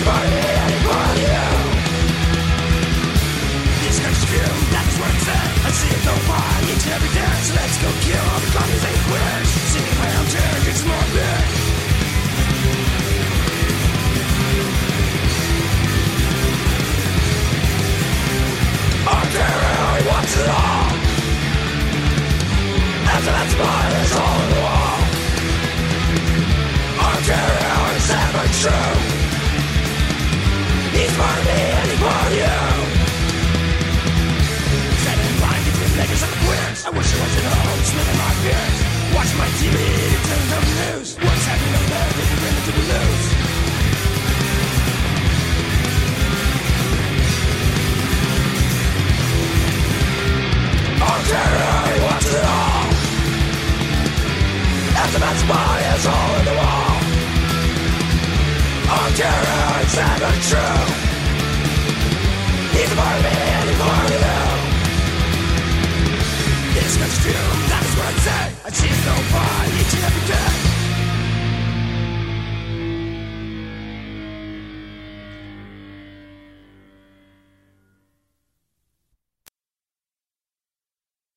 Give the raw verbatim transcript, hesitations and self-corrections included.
part of me, any part of you. These guys feel, that's what it said. I see it go by, each and every day. So let's go kill all the commies and quitters. Singing round here, get some more beer. Ontario, he wants it all. After that spot is all in the wall. Ontario is ever true. He's part of me and he's part of you. Standing in line between beggars and the queers. I wish I was at home, smelling my beers. Watching my T V, it turns on the news. What's happening up there, they can bring it to the news. Ontario, he wants it all. After that spot is all in the wall. Ontario, it's never true. He's a part of me.